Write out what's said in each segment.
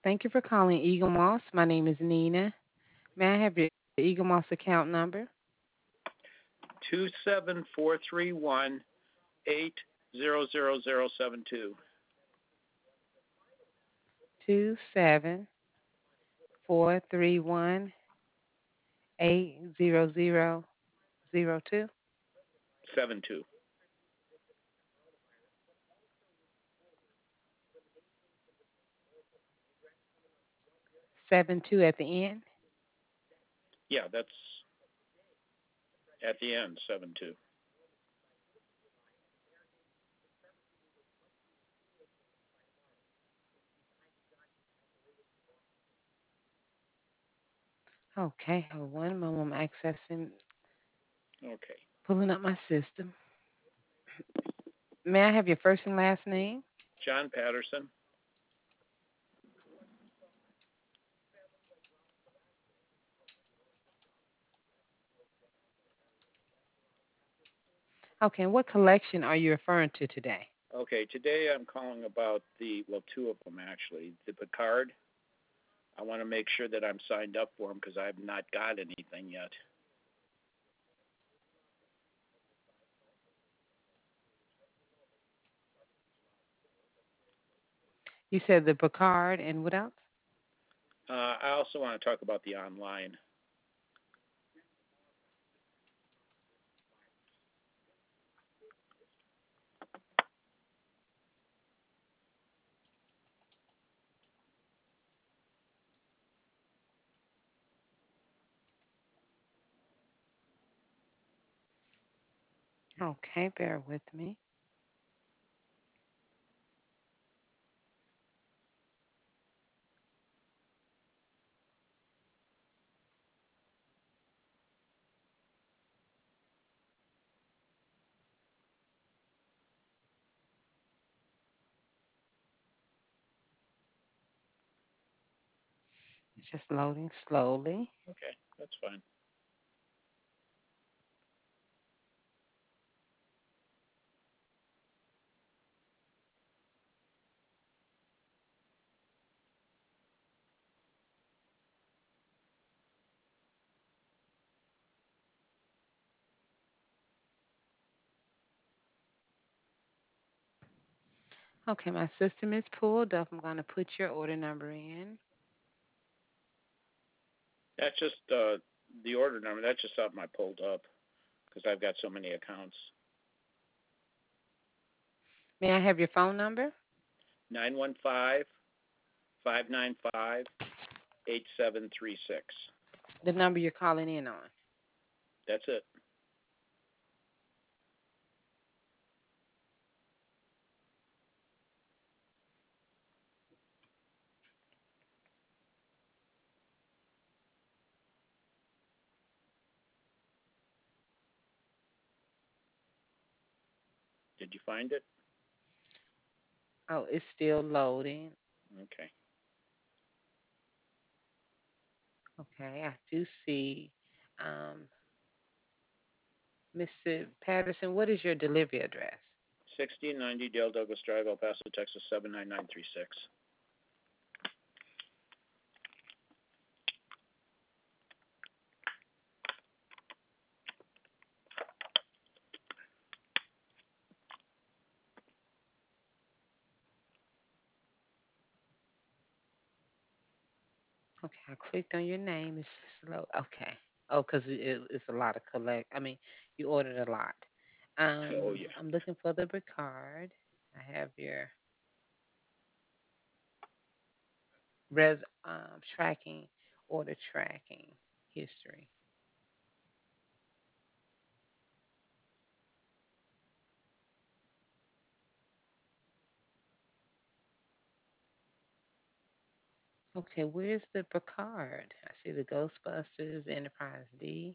Thank you for calling Eagle Moss. My name is Nina. May I have your Eagle Moss account number? 27431800072. 27431800002. 72. 72 at the end. Yeah, that's at the end, 72. Okay, hold one moment. I'm accessing, Okay. pulling up my system. May I have your first and last name? John Patterson. Okay, and what collection are you referring to today? Okay, today I'm calling about well, two of them actually. The Picard. I want to make sure that I'm signed up for them because I've not got anything yet. You said the Picard and what else? I also want to talk about the online. Okay, bear with me. It's just loading slowly. Okay, that's fine. Okay, my system is pulled up. I'm going to put your order number in. That's just the order number. That's just something I pulled up because I've got so many accounts. May I have your phone number? 915-595-8736. The number you're calling in on. That's it. Did you find it? Oh, it's still loading. Okay. Okay, I do see. Um, Mr. Patterson, what is your delivery address? 1690 Dale Douglas Drive, El Paso, Texas 79936. Okay, I clicked on your name. It's slow. Okay. Oh, because it's a lot of collect. I mean, you ordered a lot. Oh yeah. I'm looking for the card. I have your tracking, order tracking history. Okay, where's the Picard? I see the Ghostbusters, Enterprise D,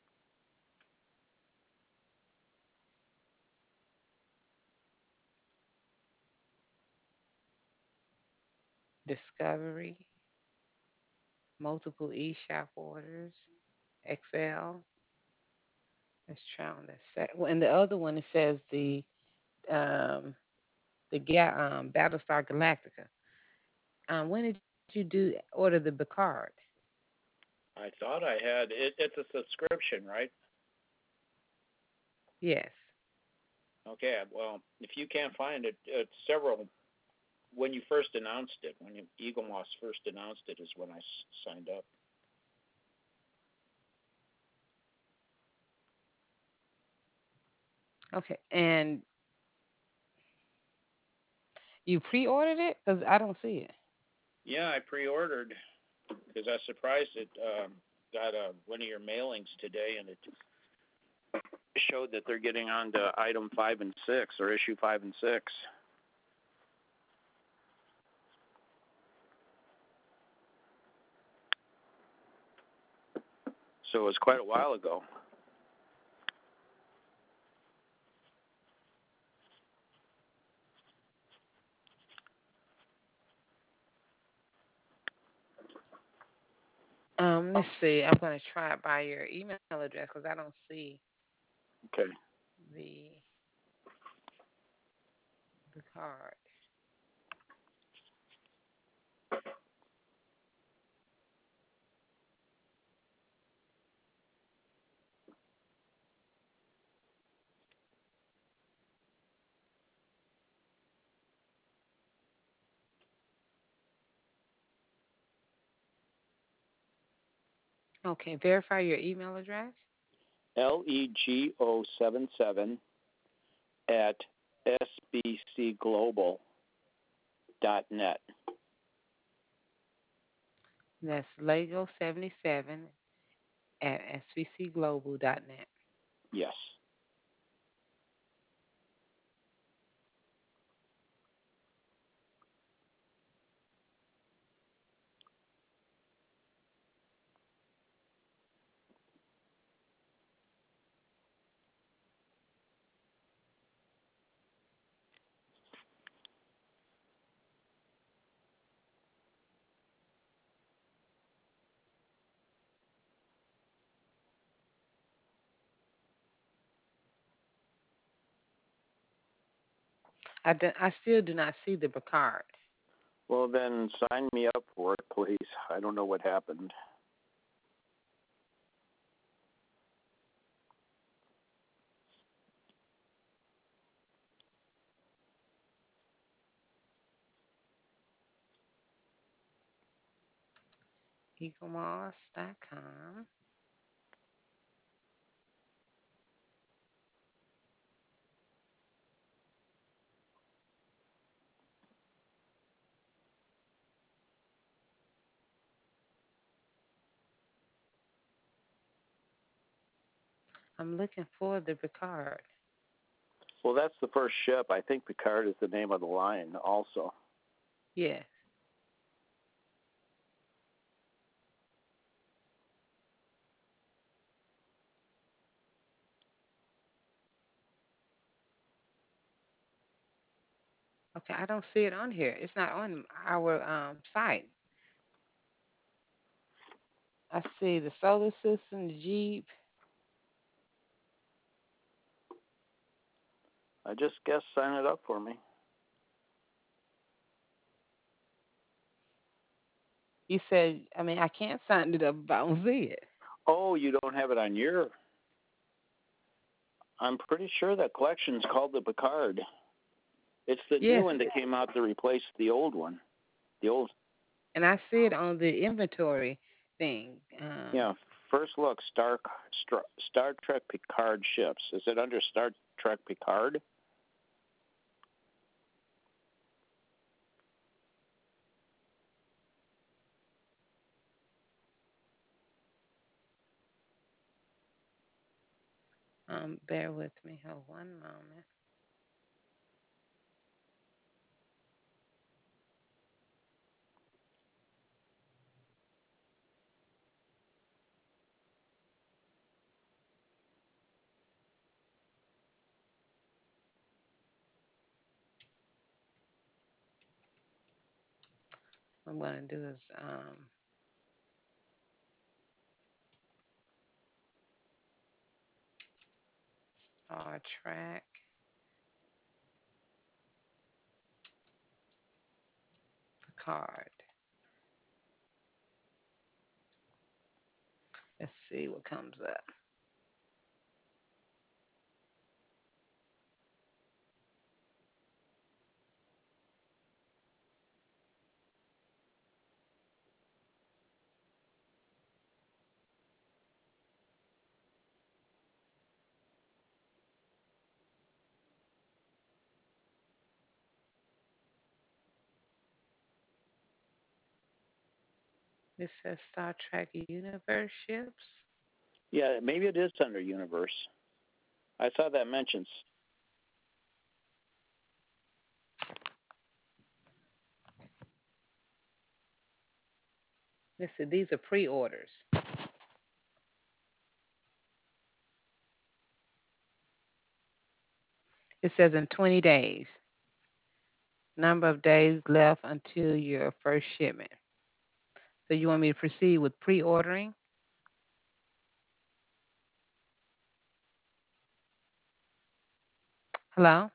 Discovery, multiple eShop orders, XL. Let's try on that set. Well, and the other one it says um Battlestar Galactica. When did you you do order the Picard? I thought I had it. It's a subscription, right? Yes. Okay. Well, if you can't find it, it's several. When you first announced it, when Eagle Moss first announced it, is when I signed up. Okay. And you pre-ordered it? Because I don't see it. Yeah, I pre-ordered because I was surprised it got one of your mailings today, and it showed that they're getting on to item 5 and 6 or issue 5 and 6. So it was quite a while ago. Let's see. I'm gonna try it by your email address because I don't see Okay. the the card. Okay, verify your email address. LEGO77 at sbcglobal.net. That's Lego77 at svcglobal.net. Yes. I still do not see the Picard. Well, then sign me up for it, please. I don't know what happened. EagleMoss.com. I'm looking for the Picard. Well, that's the first ship. I think Picard is the name of the line also. Yes. Okay, I don't see it on here. It's not on our site. I see the solar system, the Jeep. I just guess sign it up for me. You said, I mean, I can't sign it up if I don't see it. Oh, you don't have it on your. I'm pretty sure that collection's called the Picard. It's the new Yes, one that came out to replace the old one. The old, and I see it on the inventory thing. yeah. First look, Star Trek Picard ships. Is it under Star Trek Picard? Bear with me. Hold one moment. What I'm gonna do is Star Trek Picard. see what comes up. It says Star Trek Universe ships. Yeah, maybe it is under Universe. I saw that mentions. Listen, these are pre-orders. It says in 20 days. Number of days left until your first shipment. So you want me to proceed with pre-ordering? Hello?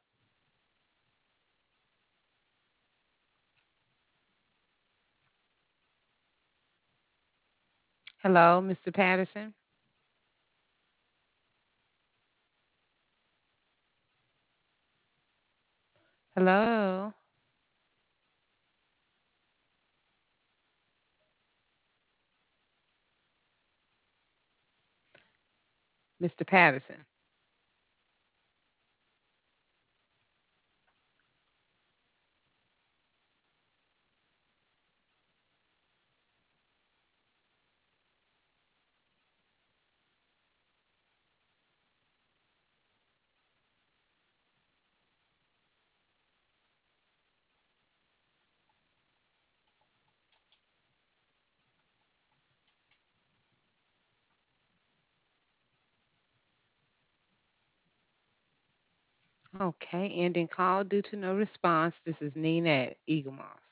Hello, Mr. Patterson? Hello? Mr. Patterson? Okay, ending call due to no response. This is Nina at Eaglemoss.